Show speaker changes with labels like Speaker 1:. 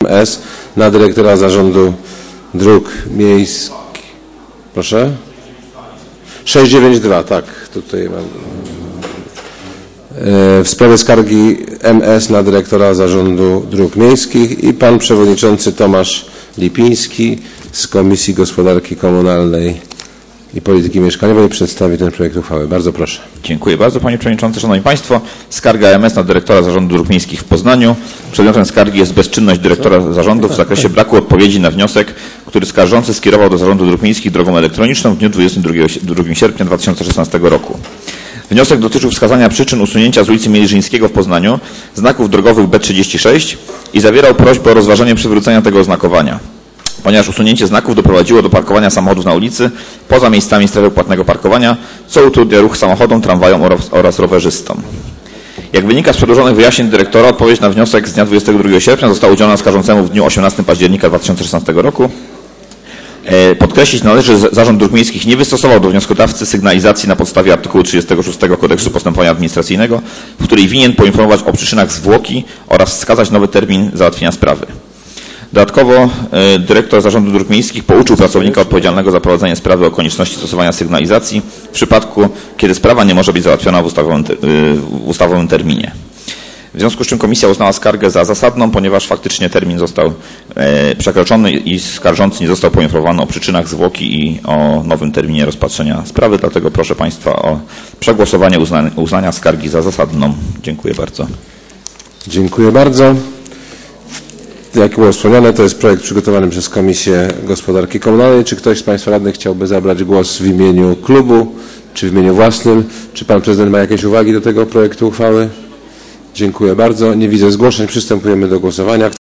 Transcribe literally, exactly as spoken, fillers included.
Speaker 1: S na dyrektora Zarządu Dróg Miejskich. Proszę? sześć dziewięć dwa, tak. Tutaj mam. W sprawie skargi M S na dyrektora Zarządu Dróg Miejskich i pan przewodniczący Tomasz Lipiński z Komisji Gospodarki Komunalnej i Polityki Mieszkaniowej przedstawi ten projekt uchwały. Bardzo proszę.
Speaker 2: Dziękuję bardzo, panie przewodniczący. Szanowni państwo, skarga M S na dyrektora Zarządu Dróg Miejskich w Poznaniu. Przedmiotem skargi jest bezczynność dyrektora zarządu w zakresie braku odpowiedzi na wniosek, który skarżący skierował do Zarządu Dróg Miejskich drogą elektroniczną w dniu dwudziestego drugiego sierpnia dwa tysiące szesnastego roku. Wniosek dotyczył wskazania przyczyn usunięcia z ulicy Mierzyńskiego w Poznaniu znaków drogowych B trzydzieści sześć i zawierał prośbę o rozważenie przywrócenia tego oznakowania, ponieważ usunięcie znaków doprowadziło do parkowania samochodów na ulicy poza miejscami strefy płatnego parkowania, co utrudnia ruch samochodom, tramwajom oraz, oraz rowerzystom. Jak wynika z przedłożonych wyjaśnień dyrektora, odpowiedź na wniosek z dnia dwudziestego drugiego sierpnia została udzielona skarżącemu w dniu osiemnastego października dwa tysiące szesnastego roku. Podkreślić należy, że Zarząd Dróg Miejskich nie wystosował do wnioskodawcy sygnalizacji na podstawie artykułu trzydziestego szóstego Kodeksu Postępowania Administracyjnego, w której winien poinformować o przyczynach zwłoki oraz wskazać nowy termin załatwienia sprawy. Dodatkowo dyrektor Zarządu Dróg Miejskich pouczył pracownika odpowiedzialnego za prowadzenie sprawy o konieczności stosowania sygnalizacji w przypadku, kiedy sprawa nie może być załatwiona w ustawowym, w ustawowym terminie. W związku z czym komisja uznała skargę za zasadną, ponieważ faktycznie termin został e, przekroczony i skarżący nie został poinformowany o przyczynach zwłoki i o nowym terminie rozpatrzenia sprawy. Dlatego proszę państwa o przegłosowanie uznania, uznania skargi za zasadną. Dziękuję bardzo.
Speaker 1: Dziękuję bardzo. Jak było wspomniane, to jest projekt przygotowany przez Komisję Gospodarki Komunalnej. Czy ktoś z państwa radnych chciałby zabrać głos w imieniu klubu, czy w imieniu własnym? Czy pan prezydent ma jakieś uwagi do tego projektu uchwały? Dziękuję bardzo. Nie widzę zgłoszeń. Przystępujemy do głosowania.